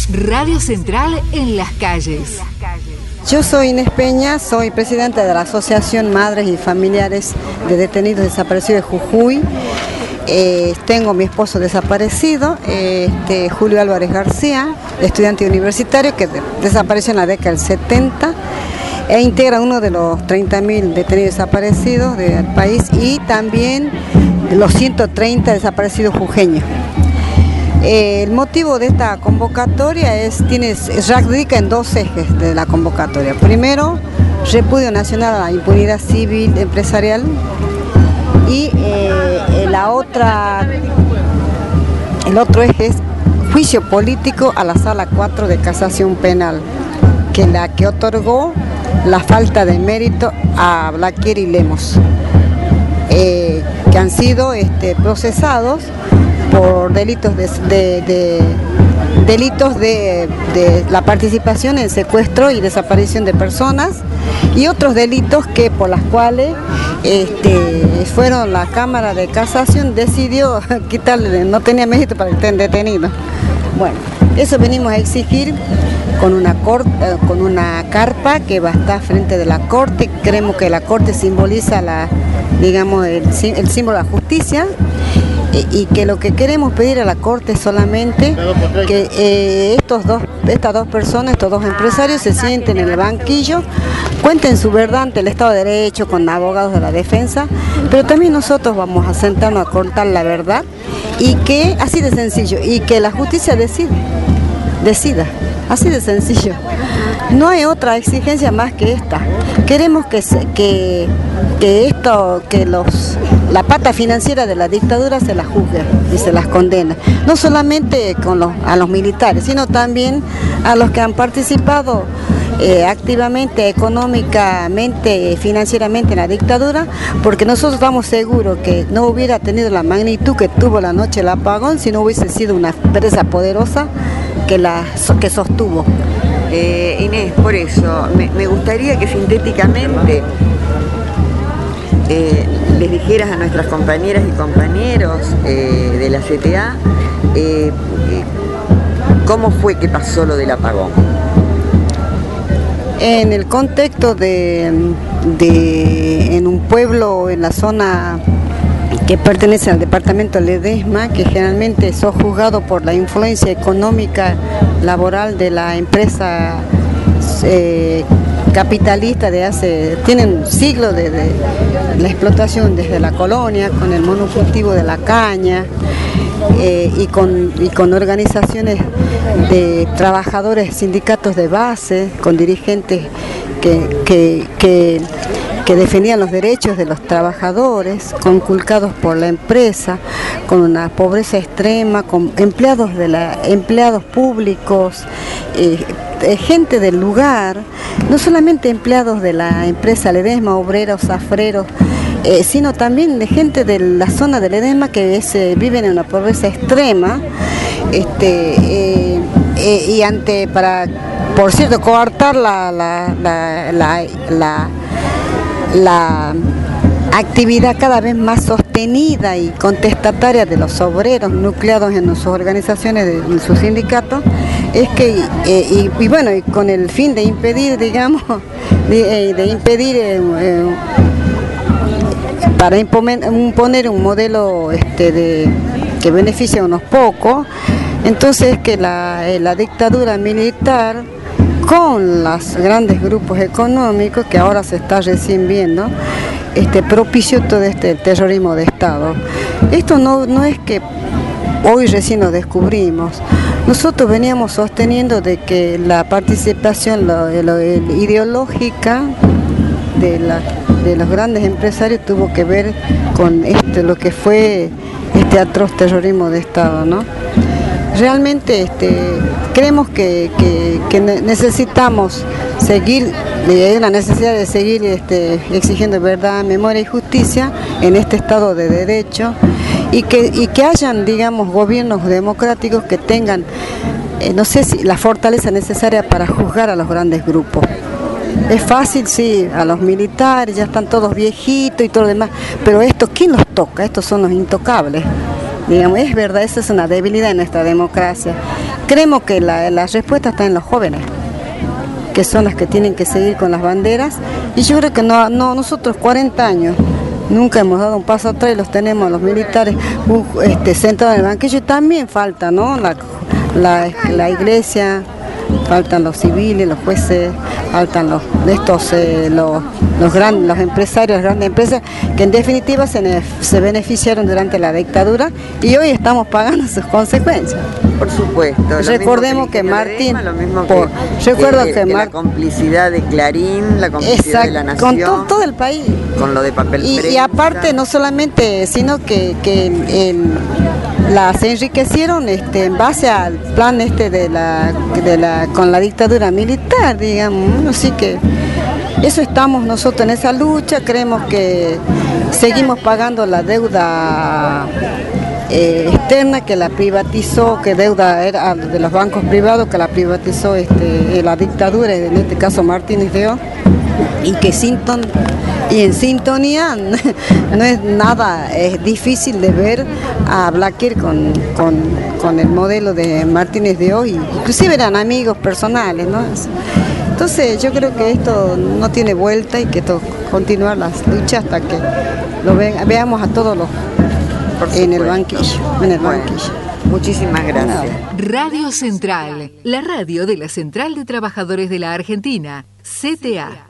Radio Central en las calles. Yo soy Inés Peña, soy presidenta de la Asociación Madres y Familiares de Detenidos Desaparecidos de Jujuy. Tengo mi esposo desaparecido, Julio Álvarez García, estudiante universitario que desapareció en la década del 70 e integra uno de los 30.000 detenidos desaparecidos del país y también los 130 desaparecidos jujeños. El motivo de esta convocatoria radica en dos ejes de la convocatoria. Primero, repudio nacional a la impunidad civil empresarial y el otro eje es juicio político a la Sala 4 de Casación Penal, que otorgó la falta de mérito a Blaquier y Lemos, que han sido procesados por delitos de la participación en secuestro y desaparición de personas y otros delitos por las cuales la Cámara de Casación decidió quitarle, no tenía mérito para que estén detenidos. Bueno, eso venimos a exigir con una carpa que va a estar frente de la Corte. Creemos que la Corte simboliza el símbolo de la justicia. Y que lo que queremos pedir a la Corte es solamente que estas dos personas, estos dos empresarios se sienten en el banquillo, cuenten su verdad ante el Estado de Derecho con abogados de la defensa, pero también nosotros vamos a sentarnos a contar la verdad y que, así de sencillo, y que la justicia decida, así de sencillo. No hay otra exigencia más que esta. Queremos la pata financiera de la dictadura se la juzgue y se las condena. No solamente a los militares, sino también a los que han participado activamente, económicamente, financieramente en la dictadura, porque nosotros estamos seguros que no hubiera tenido la magnitud que tuvo la noche del apagón si no hubiese sido una empresa poderosa que sostuvo. Inés, por eso me gustaría que sintéticamente les dijeras a nuestras compañeras y compañeros de la CTA cómo fue que pasó lo del apagón. En el contexto en un pueblo en la zona que pertenece al departamento Ledesma, que generalmente es juzgado por la influencia económica laboral de la empresa capitalista tienen siglos de la explotación desde la colonia, con el monocultivo de la caña y con organizaciones de trabajadores, sindicatos de base, con dirigentes que defendían los derechos de los trabajadores, conculcados por la empresa, con una pobreza extrema, con empleados públicos, gente del lugar, no solamente empleados de la empresa Ledesma, obreros, zafreros, sino también de gente de la zona de Ledesma que viven en una pobreza extrema, para, por cierto, coartar la actividad cada vez más sostenida y contestataria de los obreros nucleados en sus organizaciones, en sus sindicatos, es que, y con el fin de impedir, para imponer un modelo que beneficia a unos pocos, entonces que la dictadura militar, con los grandes grupos económicos que ahora se está recién viendo, propició todo este terrorismo de Estado. Esto no es que hoy recién lo descubrimos. Nosotros veníamos sosteniendo de que la participación ideológica de los grandes empresarios tuvo que ver con lo que fue este atroz terrorismo de Estado, ¿no? Realmente creemos que necesitamos seguir, hay una necesidad de seguir exigiendo verdad, memoria y justicia en este Estado de Derecho y que hayan, gobiernos democráticos que tengan, la fortaleza necesaria para juzgar a los grandes grupos. Es fácil, sí, a los militares, ya están todos viejitos y todo lo demás, pero ¿quién los toca? Estos son los intocables. Es verdad, esa es una debilidad en nuestra democracia. creemos que la respuesta está en los jóvenes, que son las que tienen que seguir con las banderas, y yo creo que nosotros 40 años nunca hemos dado un paso atrás y los tenemos los militares sentados en el banquillo, y también falta, ¿no?, la iglesia, faltan los civiles, los jueces, faltan los empresarios, las grandes empresas, que en definitiva se beneficiaron durante la dictadura y hoy estamos pagando sus consecuencias. Por supuesto. Recordemos que Martín, la complicidad de Clarín, la complicidad de La Nación, con todo el país, con lo de papel prensa. Y aparte no solamente, sino que se enriquecieron en base al plan con la dictadura militar, digamos, así que eso estamos nosotros en esa lucha. Creemos que seguimos pagando la deuda externa que la privatizó, que deuda era de los bancos privados, que la privatizó la dictadura, en este caso Martínez de Oz, y que en sintonía no es nada difícil de ver a Blaquier con el modelo de Martínez de Oz, inclusive eran amigos personales, ¿no? Entonces yo creo que esto no tiene vuelta y que continuar las luchas hasta que veamos a todos los en el banquillo. Muchísimas gracias. Radio Central, la radio de la Central de Trabajadores de la Argentina, CTA.